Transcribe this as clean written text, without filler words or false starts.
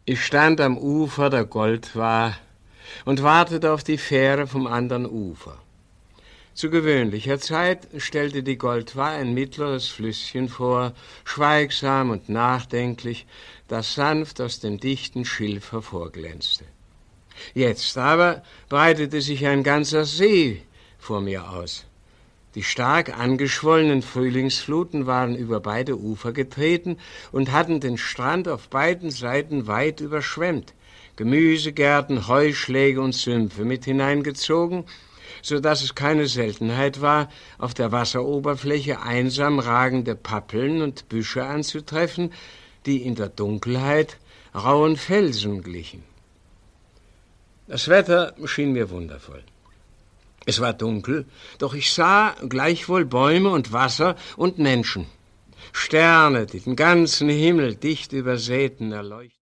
Ich stand am Ufer der Goldwa und wartete auf die Fähre vom anderen Ufer. Zu gewöhnlicher Zeit stellte die Goldwa ein mittleres Flüsschen vor, schweigsam und nachdenklich, das sanft aus dem dichten Schilf hervorglänzte. Jetzt aber breitete sich ein ganzer See vor mir aus. Die stark angeschwollenen Frühlingsfluten waren über beide Ufer getreten und hatten den Strand auf beiden Seiten weit überschwemmt, Gemüsegärten, Heuschläge und Sümpfe mit hineingezogen, so dass es keine Seltenheit war, auf der Wasseroberfläche einsam ragende Pappeln und Büsche anzutreffen, die in der Dunkelheit rauen Felsen glichen. Das Wetter schien mir wundervoll. Es war dunkel, doch ich sah gleichwohl Bäume und Wasser und Menschen. Sterne, die den ganzen Himmel dicht übersäten, erleuchteten.